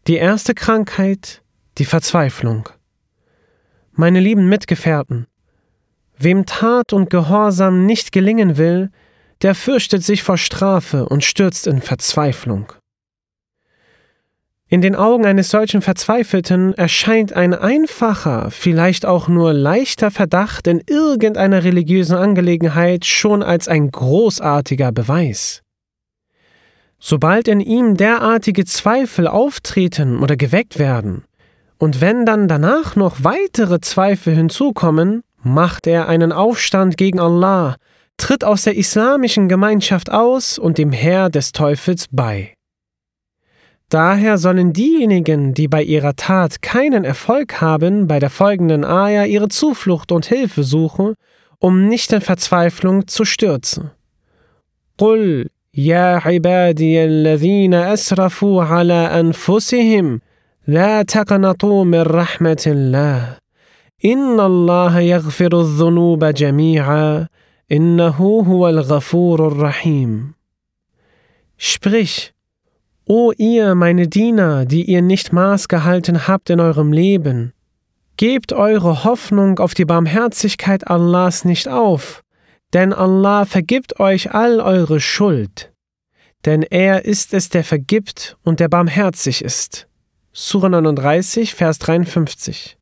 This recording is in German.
Die erste Krankheit, die Verzweiflung. Meine lieben Mitgefährten, wem Tat und Gehorsam nicht gelingen will, der fürchtet sich vor Strafe und stürzt in Verzweiflung. In den Augen eines solchen Verzweifelten erscheint ein einfacher, vielleicht auch nur leichter Verdacht in irgendeiner religiösen Angelegenheit schon als ein großartiger Beweis. Sobald in ihm derartige Zweifel auftreten oder geweckt werden, und wenn dann danach noch weitere Zweifel hinzukommen, macht er einen Aufstand gegen Allah, tritt aus der islamischen Gemeinschaft aus und dem Heer des Teufels bei. Daher sollen diejenigen, die bei ihrer Tat keinen Erfolg haben, bei der folgenden Aja ihre Zuflucht und Hilfe suchen, um nicht in Verzweiflung zu stürzen. Qul ya ibadiya alladhina asrafu ala anfusihim la taqnatu min rahmatillah. Inna Allah yaghfiru adh-dhunuba jami'a, innahu huwal ghafurur rahim. Sprich: O ihr, meine Diener, die ihr nicht Maß gehalten habt in eurem Leben, gebt eure Hoffnung auf die Barmherzigkeit Allahs nicht auf, denn Allah vergibt euch all eure Schuld. Denn er ist es, der vergibt und der barmherzig ist. Sura 39, Vers 53.